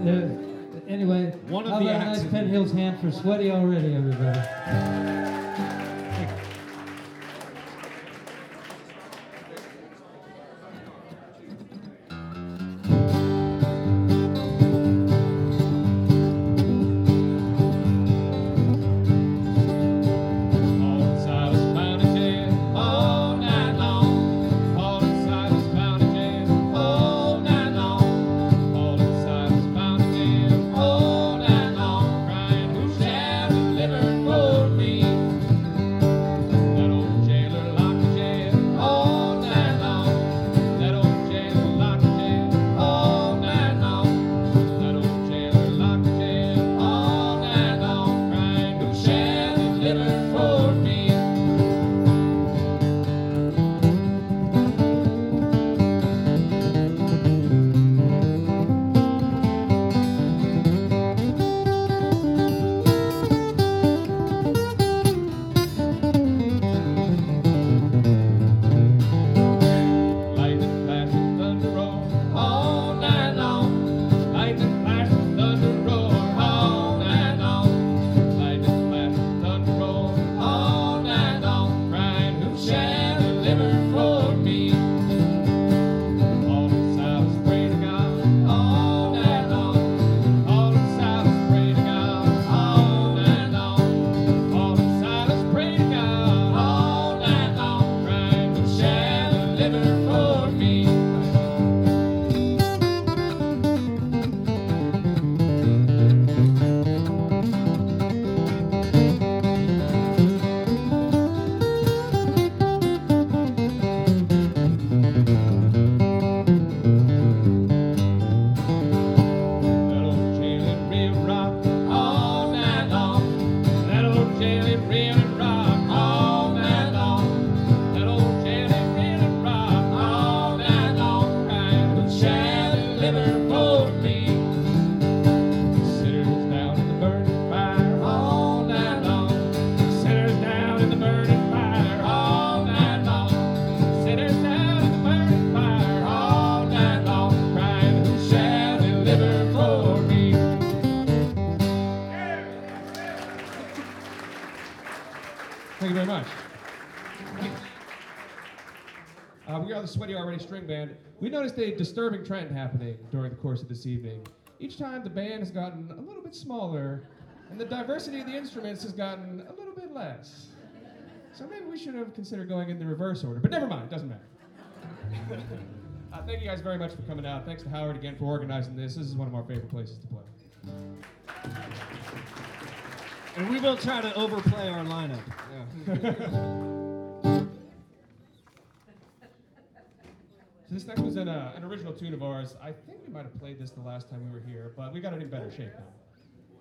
Anyway, One of how the about a acts nice in Penn here. Hills hand for Sweaty already, everybody. Thank you very much. We are the Sweaty Already String Band. We noticed a disturbing trend happening during the course of this evening. Each time the band has gotten a little bit smaller, and the diversity of the instruments has gotten a little bit less. So maybe we should have considered going in the reverse order, but never mind, doesn't matter. Thank you guys very much for coming out. Thanks to Howard again for organizing this. This is one of our favorite places to play. And we will try to overplay our lineup. So this next was an original tune of ours. I think we might have played this the last time we were here, but we got it in better shape now.